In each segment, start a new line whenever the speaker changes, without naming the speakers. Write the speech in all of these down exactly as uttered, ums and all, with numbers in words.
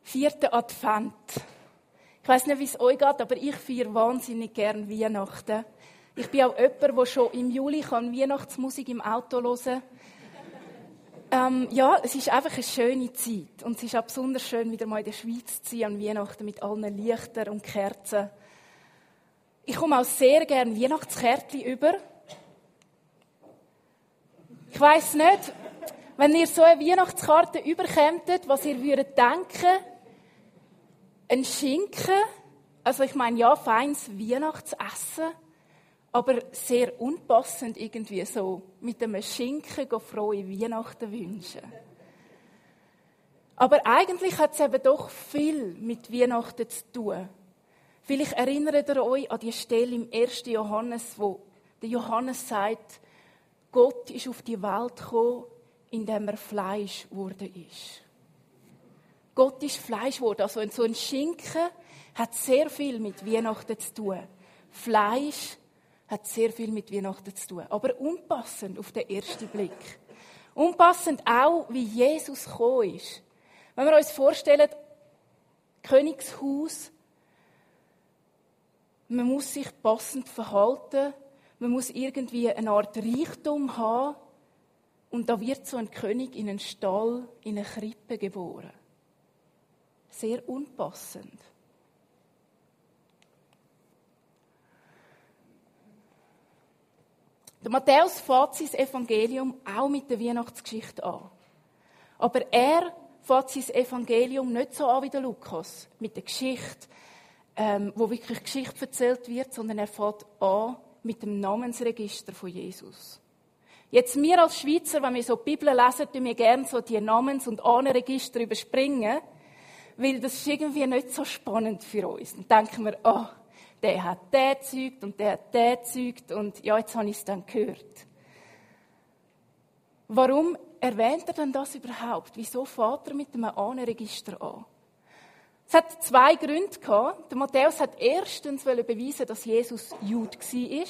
Vierter Advent. Ich weiss nicht, wie es euch geht, aber ich feiere wahnsinnig gerne Weihnachten. Ich bin auch jemand, der schon im Juli kann Weihnachtsmusik im Auto hören kann. Ähm, ja, es ist einfach eine schöne Zeit. Und es ist auch besonders schön, wieder mal in der Schweiz zu sein, an Weihnachten mit allen Lichtern und Kerzen. Ich komme auch sehr gerne Weihnachtskärtchen über. Ich weiss nicht, wenn ihr so eine Weihnachtskarte überkämmtet, was ihr würdet denken, ein Schinken, also ich meine, ja, feines Weihnachtsessen, aber sehr unpassend irgendwie so, mit einem Schinken frohe Weihnachten wünschen. Aber eigentlich hat es eben doch viel mit Weihnachten zu tun. Vielleicht erinnert ihr euch an die Stelle im ersten Johannes, wo der Johannes sagt, Gott ist auf die Welt gekommen, indem er Fleisch geworden ist. Gott ist Fleisch geworden. Also so ein Schinken hat sehr viel mit Weihnachten zu tun. Fleisch hat sehr viel mit Weihnachten zu tun. Aber unpassend auf den ersten Blick. Unpassend auch, wie Jesus gekommen ist. Wenn wir uns vorstellen, Königshaus, man muss sich passend verhalten, man muss irgendwie eine Art Reichtum haben und da wird so ein König in einen Stall, in eine Krippe geboren. Sehr unpassend. Der Matthäus fängt sein Evangelium auch mit der Weihnachtsgeschichte an. Aber er fängt sein Evangelium nicht so an wie der Lukas, mit der Geschichte, ähm, wo wirklich Geschichte erzählt wird, sondern er fängt an mit dem Namensregister von Jesus. Jetzt, wir als Schweizer, wenn wir so die Bibel lesen, tun wir gerne so die Namens- und Ahnenregister überspringen, weil das ist irgendwie nicht so spannend für uns. Dann denken wir, ah, oh, der hat den gezeugt und der hat den gezeugt und ja, jetzt habe ich es dann gehört. Warum erwähnt er denn das überhaupt? Wieso fährt er mit einem Ahnenregister an? Es hat zwei Gründe gehabt. Der Matthäus hat erstens beweisen, dass Jesus Jude war.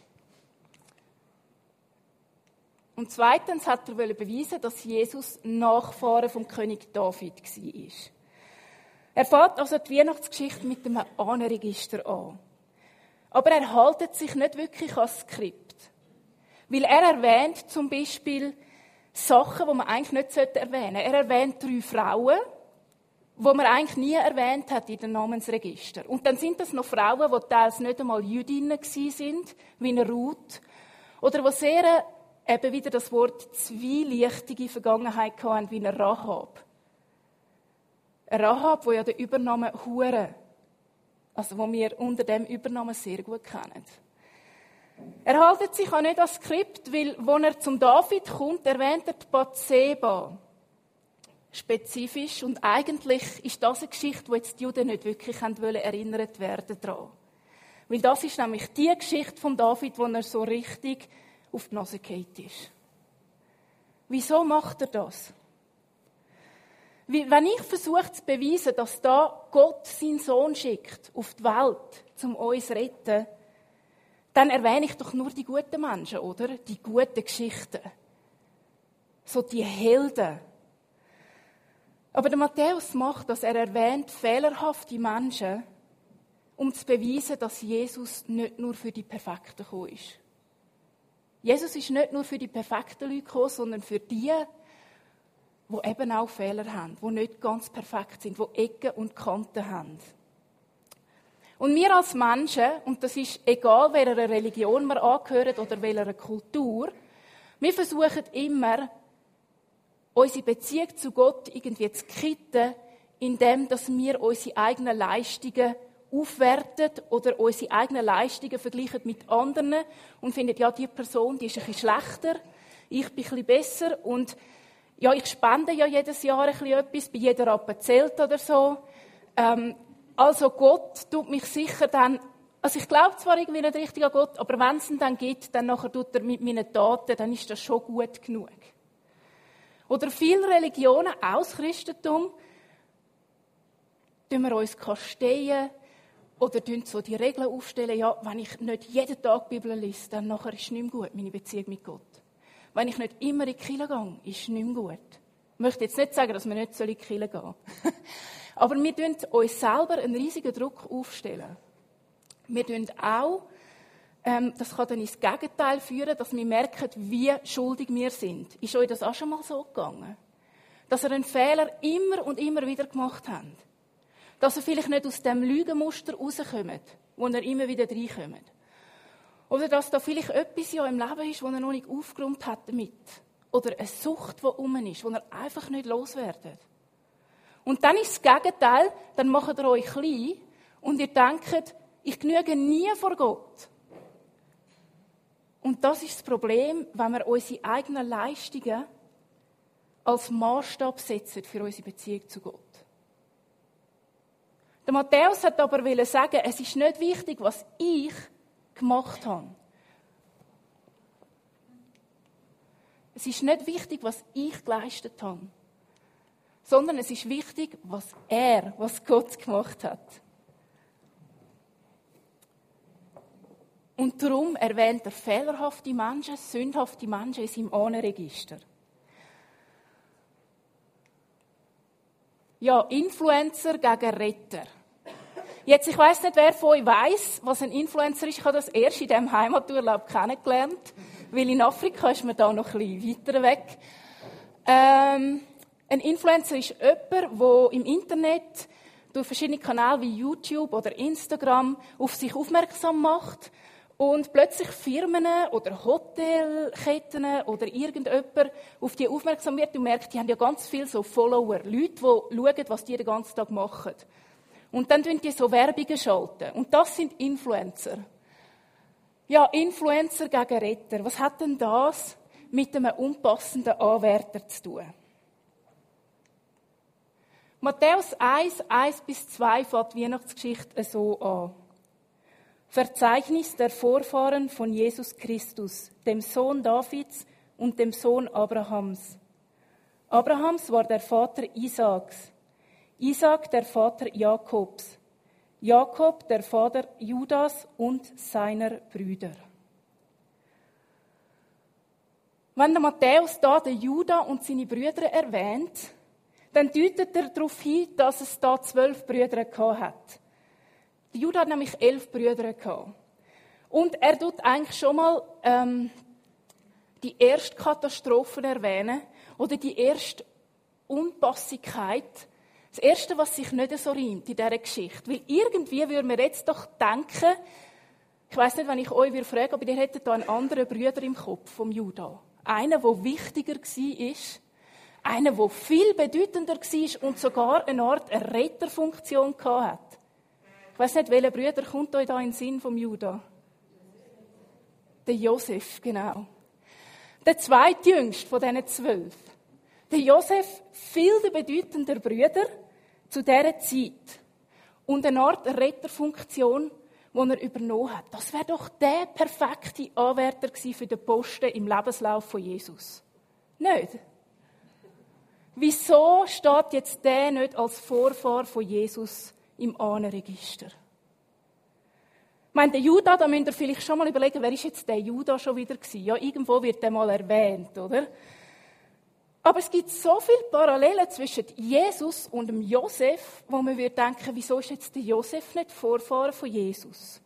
Und zweitens hat er beweisen, dass Jesus Nachfahre vom König David war. Er fängt also die Weihnachtsgeschichte mit einem Ahnenregister an. Aber er hält sich nicht wirklich an das Skript. Weil er erwähnt zum Beispiel Sachen, die man eigentlich nicht erwähnen sollte. Er erwähnt drei Frauen, die man eigentlich nie erwähnt hat in den Namensregister. Und dann sind das noch Frauen, die teils nicht einmal Jüdinnen waren, wie eine Ruth, oder die sehr, eben wieder das Wort, zwielichtige Vergangenheit hatten, wie eine Rahab. Eine Rahab, die ja den Übernamen Hure, also wo wir unter dem Übernamen sehr gut kennen. Er hält sich auch nicht an das Skript, weil, als er zum David kommt, erwähnt er die Bathseba. Spezifisch. Und eigentlich ist das eine Geschichte, die jetzt die Juden nicht wirklich erinnert werden daran. Weil das ist nämlich die Geschichte von David, wo er so richtig auf die Nase gefallen ist. Wieso macht er das? Weil, wenn ich versuche zu beweisen, dass da Gott seinen Sohn schickt auf die Welt, um uns zu retten, dann erwähne ich doch nur die guten Menschen, oder? Die guten Geschichten. So die Helden. Aber der Matthäus macht das, er erwähnt fehlerhafte Menschen, um zu beweisen, dass Jesus nicht nur für die Perfekten gekommen ist. Jesus ist nicht nur für die perfekten Leute gekommen, sondern für die, die eben auch Fehler haben, die nicht ganz perfekt sind, die Ecken und Kanten haben. Und wir als Menschen, und das ist egal, welcher Religion wir angehören oder welcher Kultur, wir versuchen immer, unsere Beziehung zu Gott irgendwie zu kitten, indem dass wir unsere eigenen Leistungen aufwerten oder unsere eigenen Leistungen vergleichen mit anderen und finden, ja, die Person, die ist ein bisschen schlechter, ich bin ein bisschen besser und ja, ich spende ja jedes Jahr ein bisschen etwas, bei jeder Rappe zählt oder so. Ähm, also Gott tut mich sicher dann, also ich glaube zwar irgendwie nicht richtig an Gott, aber wenn es ihn dann gibt, dann nachher tut er mit meinen Taten, dann ist das schon gut genug. Oder viele Religionen, auch das Christentum, tun wir uns kasteien oder tun so die Regeln aufstellen, ja, wenn ich nicht jeden Tag die Bibel lese, dann nachher ist es nicht mehr gut, meine Beziehung mit Gott. Wenn ich nicht immer in die Kirche gehe, ist es nicht mehr gut. Ich möchte jetzt nicht sagen, dass wir nicht in die Kirche gehen sollen. Aber wir stellen uns selber einen riesigen Druck aufstellen. Wir tun auch, ähm, das kann dann ins Gegenteil führen, dass wir merken, wie schuldig wir sind. Ist euch das auch schon mal so gegangen? Dass ihr einen Fehler immer und immer wieder gemacht habt? Dass ihr vielleicht nicht aus dem Lügenmuster rauskommt, wo ihr immer wieder reinkommt? Oder dass da vielleicht etwas in eurem Leben ist, das ihr noch nicht aufgeräumt habt damit? Oder eine Sucht, die rum ist, die ihr einfach nicht loswerdet? Und dann ist das Gegenteil, dann macht ihr euch klein und ihr denkt, ich genüge nie vor Gott. Und das ist das Problem, wenn wir unsere eigenen Leistungen als Maßstab setzen für unsere Beziehung zu Gott. Der Matthäus hat aber sagen, es ist nicht wichtig, was ich gemacht habe. Es ist nicht wichtig, was ich geleistet habe. Sondern es ist wichtig, was er, was Gott gemacht hat. Und darum erwähnt er fehlerhafte Menschen, sündhafte Menschen in seinem Ahnenregister. Ja, Influencer gegen Retter. Jetzt, ich weiss nicht, wer von euch weiss, was ein Influencer ist. Ich habe das erst in diesem Heimaturlaub kennengelernt, weil in Afrika ist man da noch ein bisschen weiter weg. Ähm, ein Influencer ist jemand, der im Internet durch verschiedene Kanäle wie YouTube oder Instagram auf sich aufmerksam macht und plötzlich Firmen oder Hotelketten oder irgendjemand auf die aufmerksam wird und merkt, die haben ja ganz viele so Follower, Leute, die schauen, was die den ganzen Tag machen. Und dann schalten die so Werbungen schalten. Und das sind Influencer. Ja, Influencer gegen Retter. Was hat denn das mit einem unpassenden Anwärter zu tun? Matthäus eins, eins bis zwei fängt die Weihnachtsgeschichte so an. Verzeichnis der Vorfahren von Jesus Christus, dem Sohn Davids und dem Sohn Abrahams. Abrahams war der Vater Isaaks, Isaak der Vater Jakobs, Jakob der Vater Judas und seiner Brüder. Wenn der Matthäus da den Juda und seine Brüder erwähnt, dann deutet er darauf hin, dass es da zwölf Brüder hat. Der Juda hat nämlich elf Brüder gehabt. Und er tut eigentlich schon mal ähm, die erste Katastrophe erwähnen oder die erste Unpassigkeit. Das Erste, was sich nicht so reimt in dieser Geschichte. Weil irgendwie würden wir jetzt doch denken, ich weiss nicht, wenn ich euch frage, aber ihr hättet da einen anderen Bruder im Kopf vom Juda. Einen, der wichtiger war, einen, der viel bedeutender war und sogar eine Art Retterfunktion hatte. Ich weiss nicht, welcher Bruder kommt euch da in den Sinn vom Juda? Der Josef, genau. Der zweitjüngste von diesen zwölf. Der Josef, viel der bedeutender Brüder zu dieser Zeit. Und eine Art Retterfunktion, die er übernommen hat. Das wäre doch der perfekte Anwärter gewesen für den Posten im Lebenslauf von Jesus. Nicht? Wieso steht jetzt der nicht als Vorfahr von Jesus im Ahnenregister? Ich meine, der Juda, da müsst ihr vielleicht schon mal überlegen, wer ist jetzt der Juda schon wieder gewesen? Ja, irgendwo wird der mal erwähnt, oder? Aber es gibt so viele Parallelen zwischen Jesus und dem Josef, wo man würde denken, wieso ist jetzt der Josef nicht Vorfahren von Jesus?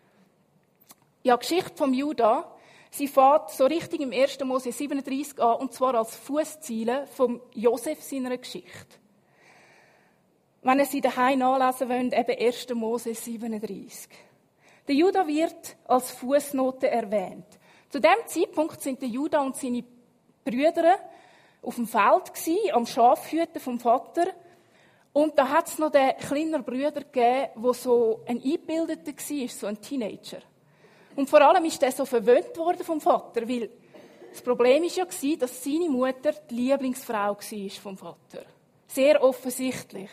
Ja, die Geschichte vom Juda, sie fährt so richtig im ersten Mose siebenunddreißig an, und zwar als Fußziele vom Josef seiner Geschichte. Wenn ihr sie daheim nachlesen wollt, eben ersten Mose siebenunddreißig. Der Juda wird als Fußnote erwähnt. Zu dem Zeitpunkt sind der Juda und seine Brüder auf dem Feld gsi, am Schafhüten vom Vater. Und da hat es noch den kleinen Bruder gegeben, der so ein Eingebildeter war, so ein Teenager. Und vor allem ist der so verwöhnt worden vom Vater, weil das Problem war ja, dass seine Mutter die Lieblingsfrau war vom Vater. Sehr offensichtlich.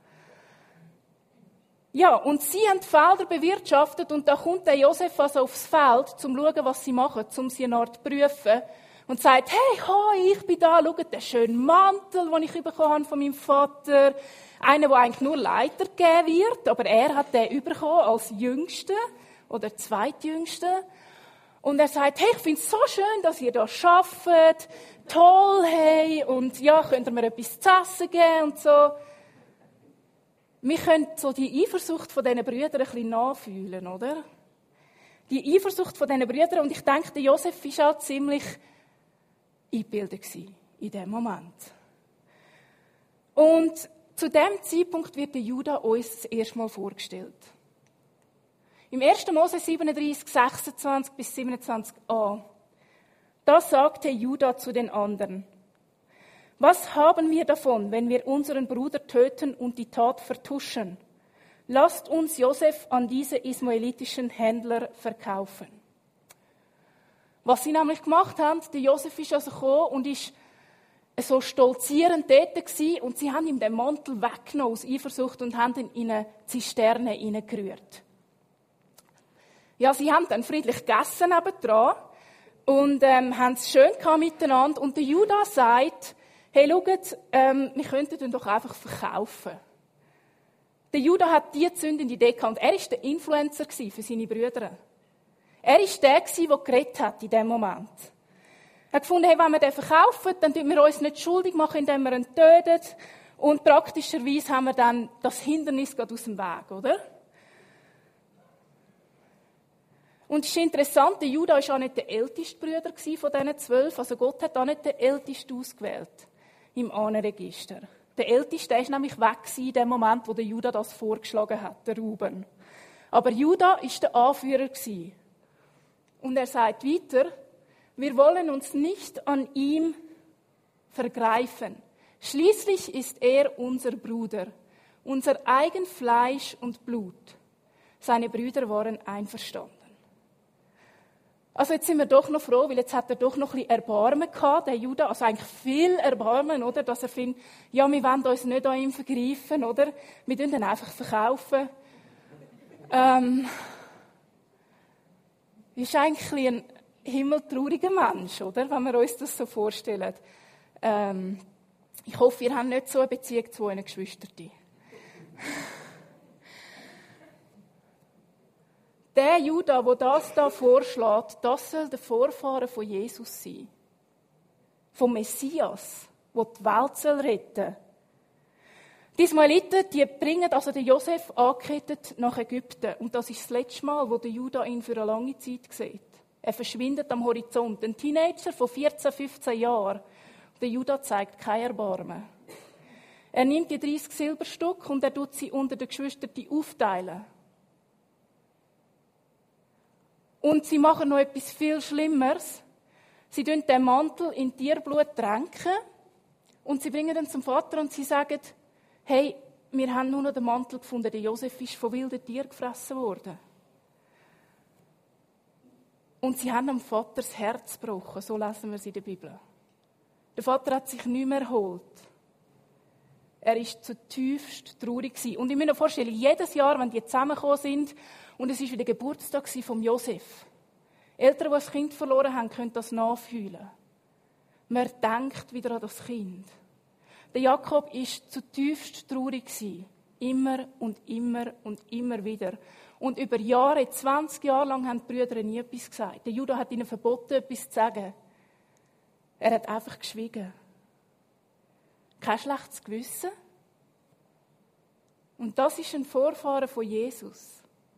Ja, und sie haben die Felder bewirtschaftet und da kommt der Josef also aufs Feld, um zu schauen, was sie machen, um sie eine Art zu prüfen. Und sagt, hey, hi, ich bin da, schaut den schönen Mantel, den ich bekommen habe von meinem Vater. Einer, der eigentlich nur Leiter gegeben wird, aber er hat den bekommen als Jüngster oder Zweitjüngster. Und er sagt, hey, ich finde es so schön, dass ihr da arbeitet, toll, hey, und ja, könnt ihr mir etwas zu essen geben und so. Wir können so die Eifersucht von diesen Brüdern ein bisschen nachfühlen, oder? Die Eifersucht von diesen Brüdern, und ich denke, der Josef war auch ziemlich eingebildet in diesem Moment. Und zu diesem Zeitpunkt wird der Juda uns das erste Mal vorgestellt. Im ersten Mose siebenunddreißig, sechsundzwanzig bis siebenundzwanzig a. Da sagte Juda zu den anderen: Was haben wir davon, wenn wir unseren Bruder töten und die Tat vertuschen? Lasst uns Josef an diese ismaelitischen Händler verkaufen. Was sie nämlich gemacht haben, der Josef ist also gekommen und ist so stolzierend dort gewesen, und sie haben ihm den Mantel weggenommen aus Eifersucht und haben ihn in eine Zisterne hineingerührt. Ja, sie haben dann friedlich gegessen nebendran und ähm, haben es schön gehabt miteinander. Und der Juda sagt, hey, schaut, ähm, wir könnten ihn doch einfach verkaufen. Der Juda hat die zündende Idee gehabt. Er war der Influencer für seine Brüder. Er war der, der geredet hat in dem Moment. Er hat gefunden, hey, wenn wir den verkaufen, dann tun wir uns nicht schuldig machen, indem wir ihn töten. Und praktischerweise haben wir dann das Hindernis gerade aus dem Weg, oder? Und es ist interessant, der Juda war auch nicht der älteste Bruder von diesen zwölf. Also Gott hat auch nicht den ältesten ausgewählt im Ahnenregister. Der älteste der ist nämlich weg in dem Moment, wo der Juda das vorgeschlagen hat, der Ruben. Aber Juda war der Anführer. Und er sagt weiter, wir wollen uns nicht an ihm vergreifen. Schließlich ist er unser Bruder, unser eigen Fleisch und Blut. Seine Brüder waren einverstanden. Also jetzt sind wir doch noch froh, weil jetzt hat er doch noch ein bisschen Erbarmen gehabt, der Juda. Also eigentlich viel Erbarmen, oder? Dass er findet, ja, wir wollen uns nicht an ihm vergreifen, oder? Wir tun ihn einfach verkaufen. Ähm, ist eigentlich ein himmeltrauriger Mensch, oder? Wenn wir uns das so vorstellen. Ähm, ich hoffe, ihr habt nicht so eine Beziehung zu euren Geschwistern. Der Juda, der das da vorschlägt, das soll der Vorfahren von Jesus sein. Vom Messias, der die Welt soll retten. Die Ismaeliten, die bringen also den Josef angekettet nach Ägypten. Und das ist das letzte Mal, wo der Juda ihn für eine lange Zeit sieht. Er verschwindet am Horizont. Ein Teenager von vierzehn, fünfzehn Jahren. Der Juda zeigt kein Erbarmen. Er nimmt die dreißig Silberstücke und er tut sie unter den Geschwistern aufteilen. Und sie machen noch etwas viel Schlimmeres. Sie tun den Mantel in Tierblut tränken und sie bringen ihn zum Vater und sie sagen, hey, wir haben nur noch den Mantel gefunden, der Josef ist von wilden Tieren gefressen worden. Und sie haben dem Vater das Herz gebrochen, so lesen wir es in der Bibel. Der Vater hat sich nicht mehr erholt. Er war zutiefst traurig. Und ich muss mir vorstellen, jedes Jahr, wenn die zusammengekommen sind, und es war wieder Geburtstag von Josef. Eltern, die ein Kind verloren haben, können das nachfühlen. Man denkt wieder an das Kind. Der Jakob war zutiefst traurig. Immer und immer und immer wieder. Und über Jahre, zwanzig Jahre lang, haben die Brüder nie etwas gesagt. Der Juda hat ihnen verboten, etwas zu sagen. Er hat einfach geschwiegen. Kein schlechtes Gewissen. Und das ist ein Vorfahren von Jesus.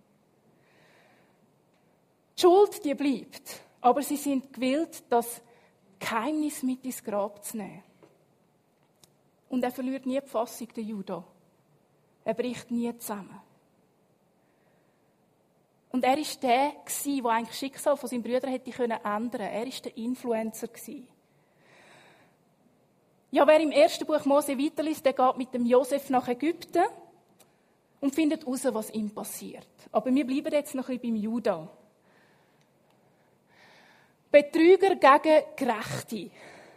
Die Schuld, die bleibt, aber sie sind gewillt, das Geheimnis mit ins Grab zu nehmen. Und er verliert nie die Fassung, der Juda. Er bricht nie zusammen. Und er war der, der eigentlich das Schicksal von seinen Brüdern hätte ändern können. Er war der Influencer. Ja, wer im ersten Buch Mose weiterliest, der geht mit dem Josef nach Ägypten und findet heraus, was ihm passiert. Aber wir bleiben jetzt noch ein bisschen beim Juda. Betrüger gegen Gerechte.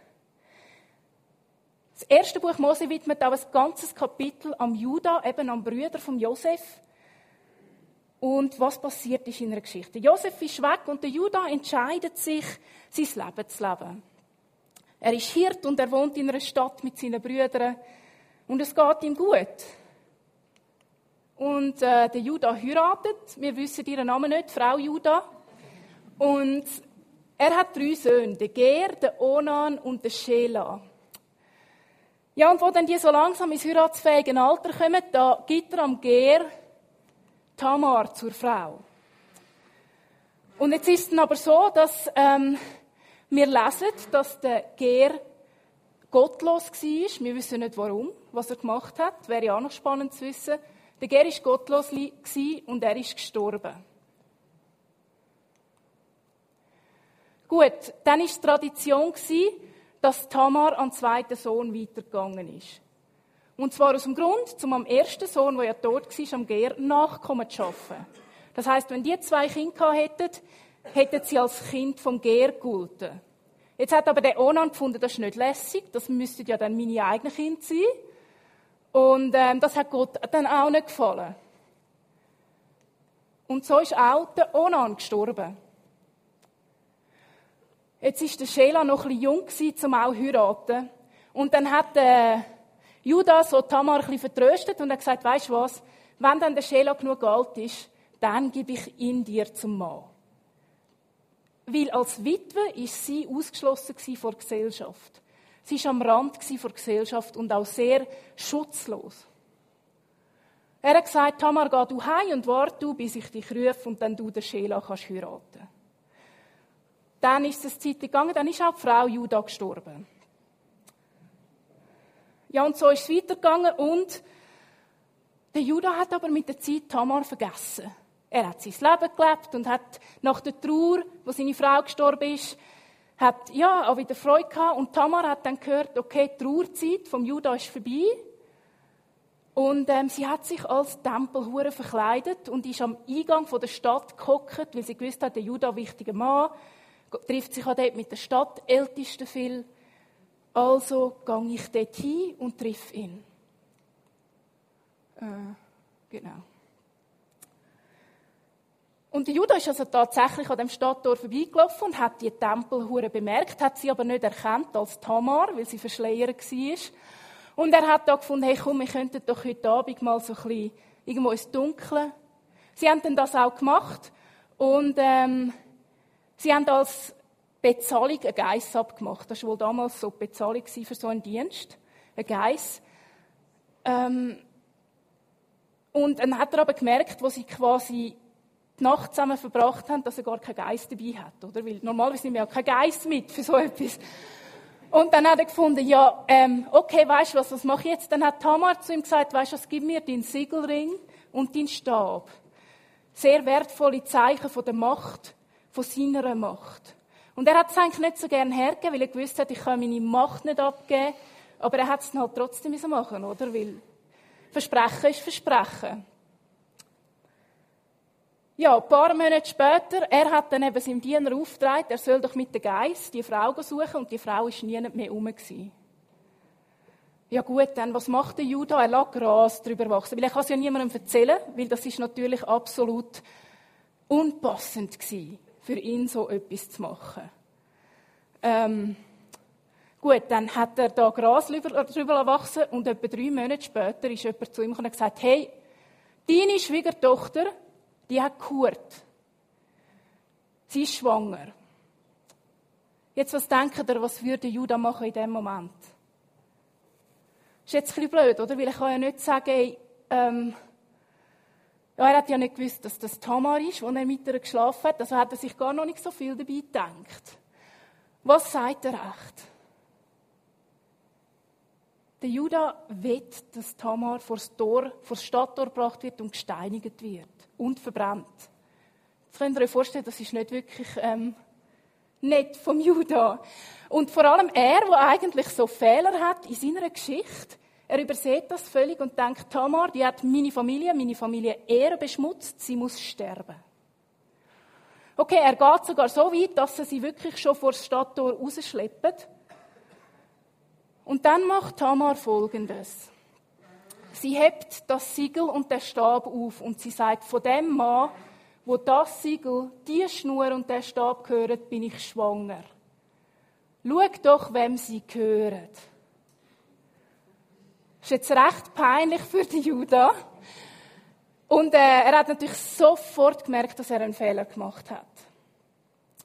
Das erste Buch Mose widmet auch ein ganzes Kapitel am Juda, eben am Brüder von Josef. Und was passiert ist in der Geschichte. Josef ist weg und der Juda entscheidet sich, sein Leben zu leben. Er ist Hirt und er wohnt in einer Stadt mit seinen Brüdern. Und es geht ihm gut. Und äh, der Juda heiratet. Wir wissen ihren Namen nicht, Frau Juda. Und er hat drei Söhne, den Ger, den Onan und den Schela. Ja, und wo dann die so langsam ins heiratsfähige Alter kommen, da gibt er am Ger Tamar zur Frau. Und jetzt ist es aber so, dass ähm, wir lesen, dass der Ger gottlos war. Wir wissen nicht warum, was er gemacht hat. Wäre ja auch noch spannend zu wissen. Der Ger war gottlos und er ist gestorben. Gut, dann war es Tradition, dass Tamar an den zweiten Sohn weitergegangen ist. Und zwar aus dem Grund, um am ersten Sohn, der ja tot war, am Ger, Nachkommen zu schaffen. Das heisst, wenn die zwei Kinder hätten, hätten sie als Kind vom Ger gegolten. Jetzt hat aber der Onan gefunden, das ist nicht lässig, das müssten ja dann meine eigenen Kinder sein. Und ähm, das hat Gott dann auch nicht gefallen. Und so ist auch der Onan gestorben. Jetzt war der Schela noch ein bisschen jung, um auch zu heiraten. Und dann hat der Judah so Tamar ein bisschen vertröstet und hat gesagt, weisst du was, wenn dann der Schela genug alt ist, dann gebe ich ihn dir zum Mann. Weil als Witwe war sie ausgeschlossen von der Gesellschaft. Sie war am Rand der Gesellschaft und auch sehr schutzlos. Er hat gesagt, Tamar, geh du heim und warte du, bis ich dich rufe und dann du den Schela kannst heiraten. Dann ist es eine Zeit gegangen, dann ist auch die Frau Judah gestorben. Ja, und so ist es weitergegangen und der Judah hat aber mit der Zeit Tamar vergessen. Er hat sein Leben gelebt und hat nach der Trauer, wo seine Frau gestorben ist, hat ja auch wieder Freude gehabt. Und Tamar hat dann gehört, okay, die Trauerzeit vom Judah ist vorbei. Und ähm, sie hat sich als Tempelhure verkleidet und ist am Eingang von der Stadt gehockt, weil sie gewusst hat, der Judah, wichtiger Mann, trifft sich auch dort mit der Stadtältesten viel. Also gehe ich dort hin und triff ihn. Äh, genau. Und der Judah ist also tatsächlich an dem Stadttor vorbeigelaufen und hat die Tempelhure bemerkt, hat sie aber nicht erkannt als Tamar, weil sie verschleiert war. Und er hat da gefunden, hey komm, wir könnten doch heute Abend mal so ein bisschen irgendwo ins Dunkle. Sie haben dann das auch gemacht und ähm, sie haben als Bezahlung eine Geiss abgemacht. Das war wohl damals so die Bezahlung für so einen Dienst, eine Geiss. Ähm, und dann hat er aber gemerkt, wo sie quasi die Nacht zusammen verbracht haben, dass er gar keinen Geist dabei hat, oder? Weil normalerweise nehmen wir ja keinen Geist mit für so etwas. Und dann hat er gefunden, ja, ähm, okay, weisst du was, was mache ich jetzt? Dann hat Tamar zu ihm gesagt, weisst du was, gib mir deinen Siegelring und deinen Stab. Sehr wertvolle Zeichen von der Macht, von seiner Macht. Und er hat es eigentlich nicht so gerne hergegeben, weil er gewusst hat, ich kann meine Macht nicht abgeben. Aber er hat es dann halt trotzdem machen, oder? Weil Versprechen ist Versprechen. Ja, ein paar Monate später, er hat dann eben seinem Diener aufgetragen, er soll doch mit dem Geist die Frau suchen und die Frau war nie mehr herum. Ja gut, dann, was macht der Judah? Er lässt Gras drüber wachsen, weil er kann es ja niemandem erzählen, weil das ist natürlich absolut unpassend gewesen, für ihn so etwas zu machen. Ähm, gut, dann hat er da Gras drüber, drüber wachsen und etwa drei Monate später ist jemand zu ihm und hat gesagt, hey, deine Schwiegertochter, die hat gehurt. Sie ist schwanger. Jetzt, was denkt ihr, was würde Judah machen in diesem Moment? Ist jetzt ein bisschen blöd, oder? Weil ich kann ja nicht sagen, ey, ähm, ja, er hat ja nicht gewusst, dass das Tamar ist, wo er mit ihr geschlafen hat. Also hat er sich gar noch nicht so viel dabei gedacht. Was sagt er recht? Der Judah will, dass Tamar vor das Tor, vor das Stadttor gebracht wird und gesteinigt wird und verbrannt. Jetzt könnt ihr euch vorstellen, das ist nicht wirklich ähm, nett vom Judah. Und vor allem er, der eigentlich so Fehler hat in seiner Geschichte, er übersieht das völlig und denkt, Tamar, die hat meine Familie, meine Familie Ehre beschmutzt, sie muss sterben. Okay, er geht sogar so weit, dass er sie wirklich schon vor das Stadttor rausschleppt. Und dann macht Tamar Folgendes. Sie hebt das Siegel und den Stab auf und sie sagt, von dem Mann, wo das Siegel, die Schnur und der Stab gehören, bin ich schwanger. Schau doch, wem sie gehören. Das ist jetzt recht peinlich für den Judah. Und äh, er hat natürlich sofort gemerkt, dass er einen Fehler gemacht hat.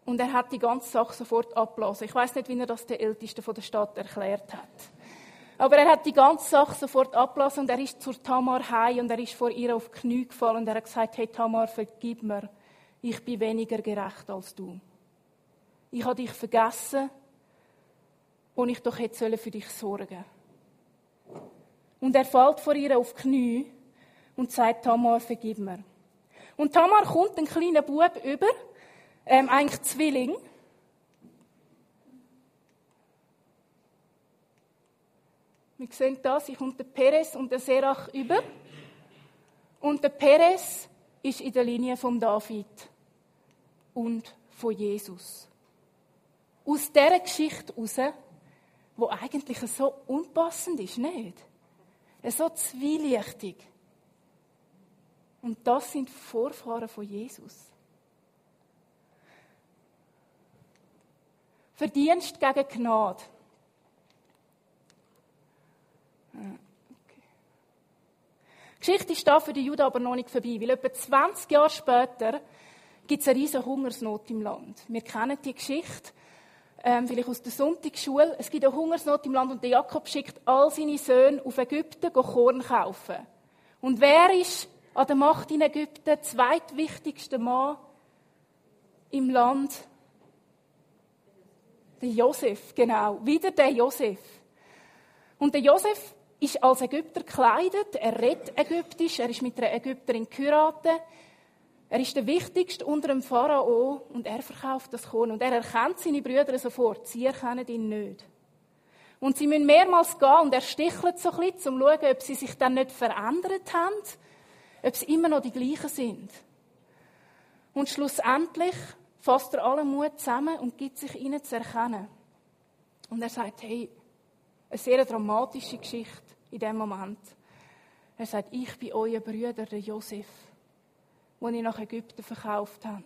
Und er hat die ganze Sache sofort abgeblasen. Ich weiss nicht, wie er das den Ältesten von der Stadt erklärt hat. Aber er hat die ganze Sache sofort abgeblasen und er ist zur Tamar heim und er ist vor ihr auf die Knie gefallen und er hat gesagt, hey Tamar, vergib mir, ich bin weniger gerecht als du. Ich habe dich vergessen und ich doch hätte für dich sorgen. Und er fällt vor ihr auf die Knie und sagt, Tamar, vergib mir. Und Tamar kommt einen kleinen Bub über, ähm, eigentlich Zwilling. Wir sehen das, hier kommt der Perez und der Serach über. Und der Perez ist in der Linie von David und von Jesus. Aus dieser Geschichte heraus, die eigentlich so unpassend ist, nicht? So zwielichtig. Und das sind Vorfahren von Jesus. Verdienst gegen Gnade. Okay. Die Geschichte ist da für die Juden aber noch nicht vorbei, weil etwa zwanzig Jahre später gibt es eine riesige Hungersnot im Land. Wir kennen die Geschichte, ähm, vielleicht aus der Sonntagsschule. Es gibt eine Hungersnot im Land und der Jakob schickt all seine Söhne auf Ägypten, Korn kaufen. Und wer ist an der Macht in Ägypten, der zweitwichtigste Mann im Land? Der Josef, genau. Wieder der Josef. Und der Josef ist als Ägypter gekleidet, er redet ägyptisch, er ist mit einer Ägypterin geheiratet. Er ist der Wichtigste unter dem Pharao und er verkauft das Korn. Und er erkennt seine Brüder sofort, sie erkennen ihn nicht. Und sie müssen mehrmals gehen und er stichelt so ein bisschen, um zu schauen, ob sie sich dann nicht verändert haben, ob sie immer noch die gleichen sind. Und schlussendlich fasst er allen Mut zusammen und gibt sich ihnen zu erkennen. Und er sagt, hey, eine sehr dramatische Geschichte in diesem Moment. Er sagt, ich bin euer Bruder, der Josef, den ihr nach Ägypten verkauft habt.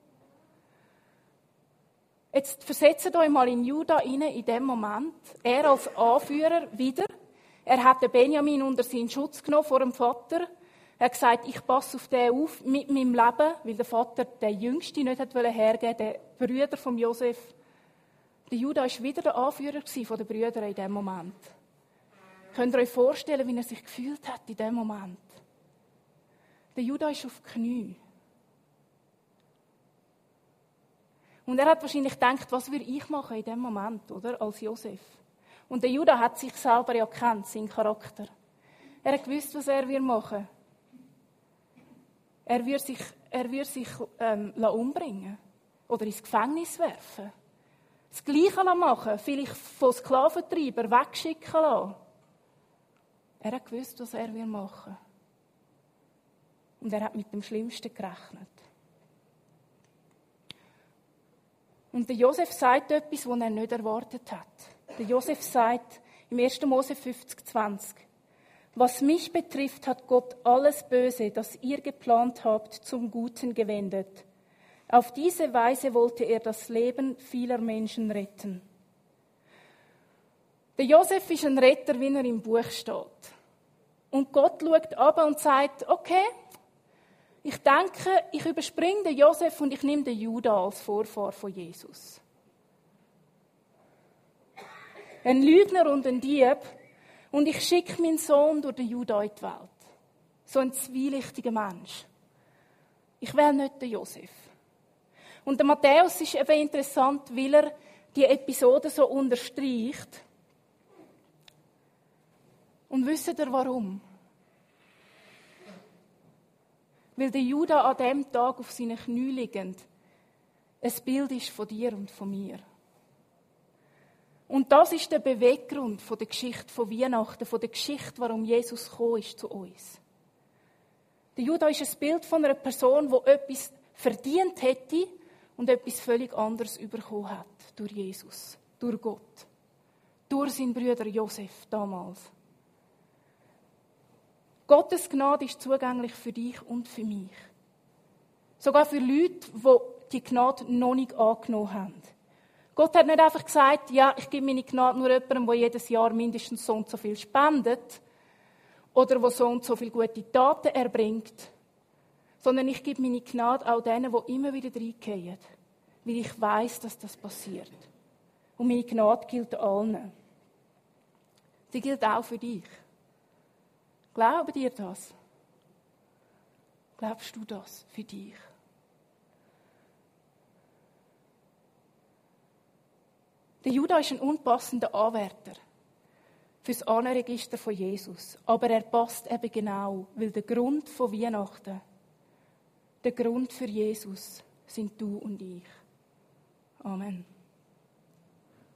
Jetzt versetzt euch mal in Juda rein, in dem Moment. Er als Anführer wieder. Er hat den Benjamin unter seinen Schutz genommen vor dem Vater. Er hat gesagt, ich passe auf den auf mit meinem Leben, weil der Vater den Jüngsten nicht hergeben wollte, der Brüder von Josef. Der Juda war wieder der Anführer der Brüder in diesem Moment. Könnt ihr euch vorstellen, wie er sich gefühlt hat in diesem Moment? Der Juda ist auf die Knie. Und er hat wahrscheinlich gedacht, was würde ich machen in diesem Moment, oder? Als Josef. Und der Juda hat sich selber ja gekannt, seinen Charakter. Er hat gewusst, was er machen würde. Er würde sich, er würde sich ähm, umbringen oder ins Gefängnis werfen. Das Gleiche machen, vielleicht von Sklaventreibern wegschicken lassen. Er hat gewusst, was er machen würde. Und er hat mit dem Schlimmsten gerechnet. Und der Josef sagt etwas, was er nicht erwartet hat. Der Josef sagt im ersten Mose fünfzig, zwanzig, was mich betrifft, hat Gott alles Böse, das ihr geplant habt, zum Guten gewendet. Auf diese Weise wollte er das Leben vieler Menschen retten. Der Josef ist ein Retter, wie er im Buch steht. Und Gott schaut ab und sagt, okay, ich denke, ich überspringe den Josef und ich nehme den Juda als Vorfahr von Jesus. Ein Lügner und ein Dieb. Und ich schicke meinen Sohn durch den Juda in die Welt. So ein zwielichtiger Mensch. Ich will nicht den Josef. Und der Matthäus ist eben interessant, weil er die Episode so unterstreicht. Und wisst ihr warum? Weil der Juda an diesem Tag auf seinen Knien liegend ein Bild ist von dir und von mir. Und das ist der Beweggrund von der Geschichte von Weihnachten, von der Geschichte, warum Jesus gekommen ist zu uns. Der Juda ist ein Bild von einer Person, die etwas verdient hätte und etwas völlig anderes bekommen hat durch Jesus, durch Gott, durch seinen Bruder Josef damals. Gottes Gnade ist zugänglich für dich und für mich. Sogar für Leute, die die Gnade noch nicht angenommen haben. Gott hat nicht einfach gesagt, ja, ich gebe meine Gnade nur jemandem, der jedes Jahr mindestens so und so viel spendet oder der so und so viele gute Taten erbringt, sondern ich gebe meine Gnade auch denen, die immer wieder reingehen, weil ich weiß, dass das passiert. Und meine Gnade gilt allen. Sie gilt auch für dich. Glaube dir das? Glaubst du das für dich? Der Judas ist ein unpassender Anwärter für das Ahnenregister von Jesus. Aber er passt eben genau, weil der Grund von Weihnachten, der Grund für Jesus sind du und ich. Amen.